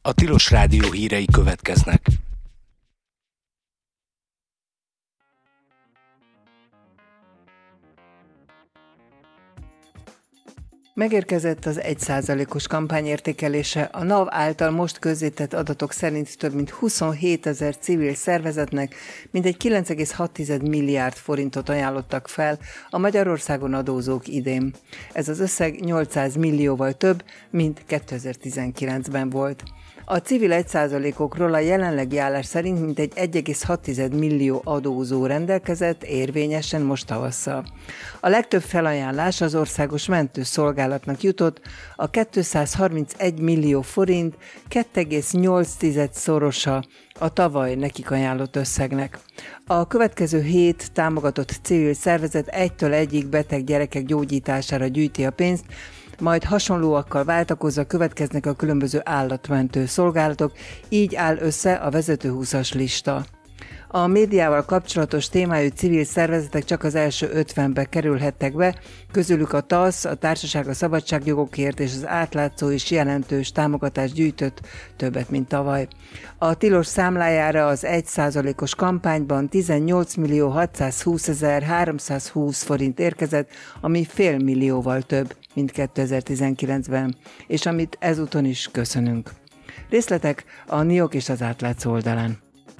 A Tilos Rádió hírei következnek. Megérkezett az 1%-os kampányértékelése. A NAV által most közzétett adatok szerint több mint 27 000 civil szervezetnek mintegy 9,6 milliárd forintot ajánlottak fel a Magyarországon adózók idén. Ez az összeg 800 millióval több, mint 2019-ben volt. A civil 1%-okról a jelenlegi állás szerint mintegy 1,6 millió adózó rendelkezett érvényesen most tavasszal. A legtöbb felajánlás az országos mentőszolgálatnak jutott, a 231 millió forint 2,8-szorosa a tavaly nekik ajánlott összegnek. A következő 7 támogatott civil szervezet 1-től 1-ig beteg gyerekek gyógyítására gyűjti a pénzt, majd hasonlóakkal váltakozva következnek a különböző állatmentő szolgálatok, így áll össze a vezető 20-as lista. A médiával kapcsolatos témájú civil szervezetek csak az első 50-be kerülhettek be, közülük a TASZ, a Társaság a Szabadságjogokért és az Átlátszó is jelentős támogatást gyűjtött, többet, mint tavaly. A Tilos számlájára az 1%-os kampányban 18.620.320 forint érkezett, ami fél millióval több, mint 2019-ben, és amit ezúton is köszönünk. Részletek a NIOK és az Átlátszó oldalán.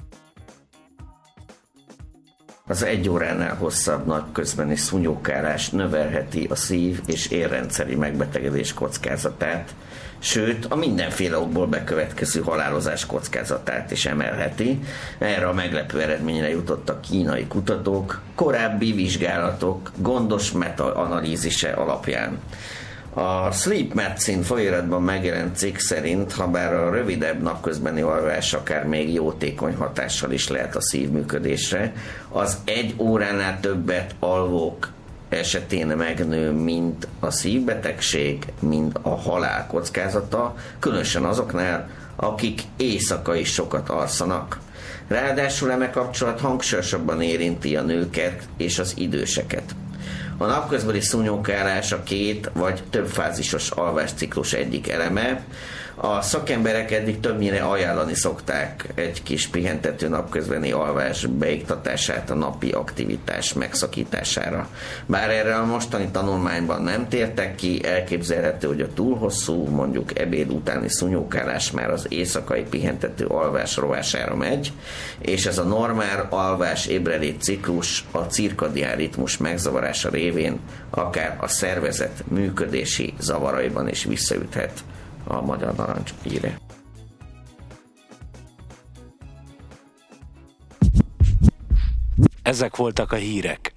Az 1 óránál hosszabb napközbeni szúnyókárás növelheti a szív- és érrendszeri megbetegedés kockázatát, sőt a mindenféle okból bekövetkező halálozás kockázatát is emelheti. Erre a meglepő eredményre jutottak kínai kutatók korábbi vizsgálatok gondos metaanalízise alapján. A Sleep Medicine folyóiratban megjelent cikk szerint, habár a rövidebb napközbeni alvás akár még jótékony hatással is lehet a szívműködésre, az 1 óránál többet alvók esetén megnő mind a szívbetegség, mind a halál kockázata, különösen azoknál, akik éjszaka is sokat alszanak. Ráadásul eme kapcsolat hangsúlyosabban érinti a nőket és az időseket. A napközbeni szúnyókárás a 2 vagy több fázisos alvásciklus egyik eleme. A szakemberek eddig többnyire ajánlani szokták egy kis pihentető napközbeni alvás beiktatását a napi aktivitás megszakítására. Bár erre a mostani tanulmányban nem tértek ki, elképzelhető, hogy a túl hosszú, mondjuk ebéd utáni szúnyókárás már az éjszakai pihentető alvás rovására megy, és ez a normál alvás-ébredés ciklus a cirkadián ritmus megzavarása révén akár a szervezet működési zavaraiban is visszaüthet. A Magyar Narancs írja. Ezek voltak a hírek.